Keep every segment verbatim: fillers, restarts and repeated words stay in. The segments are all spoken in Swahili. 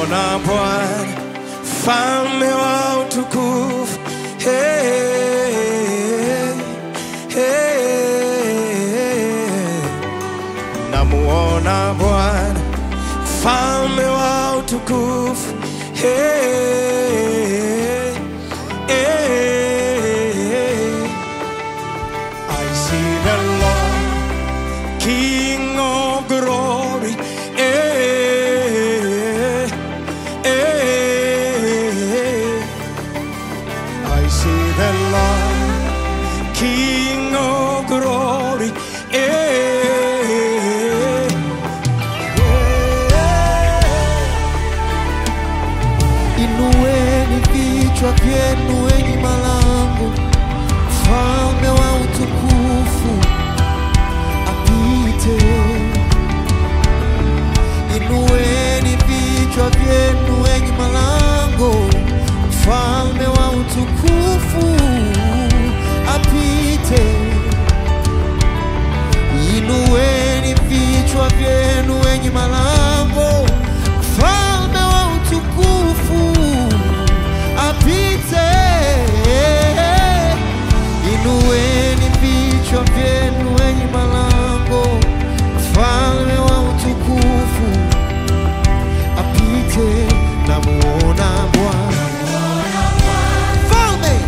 namuona Bwana, mfalme wa utukufu. Hey, hey, namuona Bwana, mfalme wa utukufu. Hey, hey, I see the Lord, King of glory. Hey, hey, I see the Lord, King of glory. Hey, inueni vichwa vyenu enyi malango, mfalme wa utukufu apite. Inueni vichwa vyenu enyi malango, mfalme wa utukufu apite. Inueni vichwa vyenu enyi malango, mfalme wa utukufu apite. Inueni vichwa vyenu enyi malango, mfalme wa utukufu apite. Namuona Bwana, mfalme.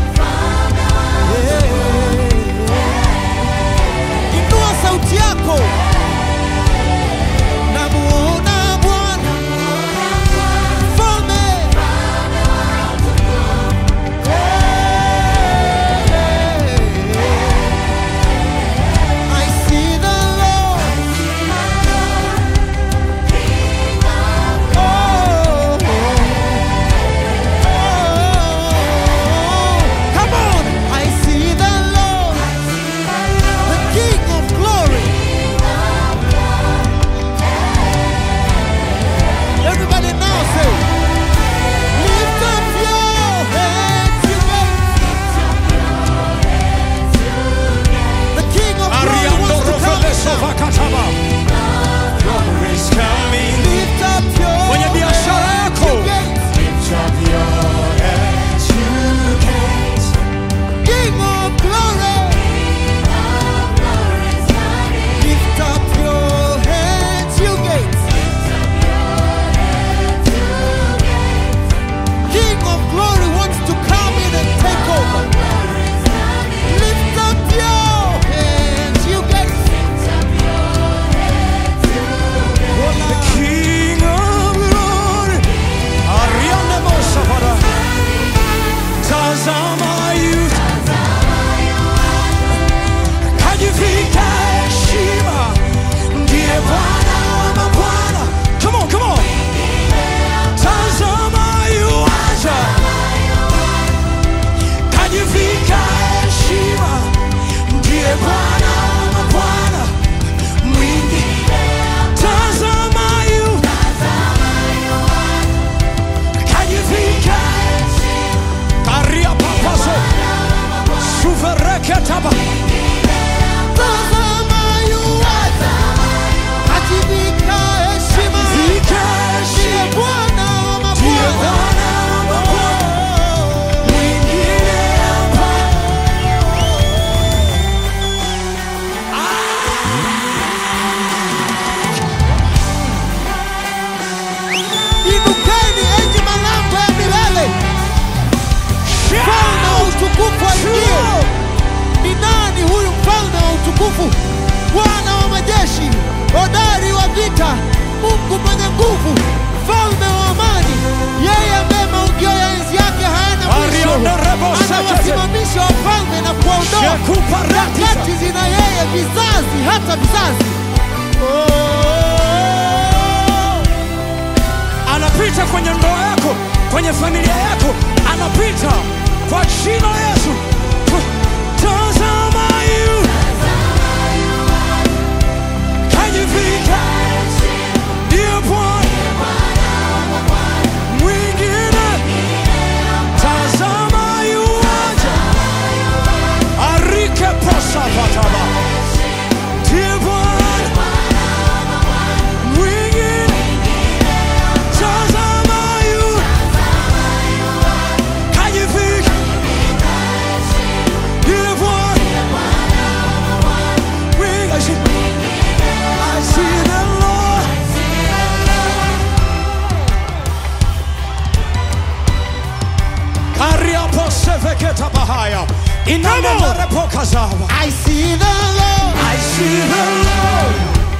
Yeah. Inua sauti yako. Namuona Bwana, mfalme. I see the Lord. Oh, come on. I see the Lord, the King of glory. Everybody now say, lift up your heads, you guys. The King of glory Ariando wants to come Rofeleso now. Vakataba. Glory is coming. Lift up your Kwenye biashara heads, yako. you gates. Lift up your heads, you gates. King of glory. Lift up your heads, you gates. King of glory wants to come in and take over. Lift up your heads, you gates. The King of glory. Ariande Mosafara. Tazama yu. Kajifika heshima. Ndiye Bwana wa mabwana. Come on, come on. Tazama yu aja. Kajifika heshima. Ndiye Bwana wa mabwana. Mwingi. Tazama yu. Kajifika heshima. Karia papaso. Suvereke taba. Tazama yu aja. Akivika heshima. Kajifika Ndiye heshima. Bwana wa Ndiye mabwana. Bwana wa mabwana. Mwingine hapa. Inukeni enyi malango ya milele, mfalme wa utukufu aingie. Ni nani huyu mfalme wa utukufu? Bwana wa majeshi, hodari wa vita, Mungu mwenye nguvu, mfalme wa amani, yeye ambaye maugio ya enzi yake hayana mwisho. Anawasimamisha wafalme na kuwaondoa. Nyakati zina yeye, vizazi hata vizazi. Oh. Anapita kwenye ndoa yako, kwenye familia yako, anapita kwa jina la Yesu. Tazama yu. Kajifika. Ndiye Bwana. Mwingine. Tazama yu aja. Arike posa vataba. Ndiye Bwana. Mwingine. Tazama Ariaposeveketa bahaya. Inamelerepokazawa. I see the Lord. I see the Lord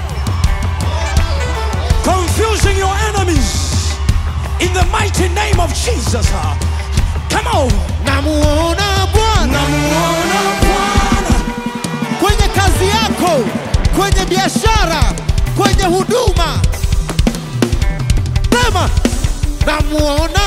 confusing your enemies in the mighty name of Jesus. Come on. Namuona Bwana. Namuona Bwana Kwenye kazi yako, kwenye biashara, kwenye huduma. Sema, namuona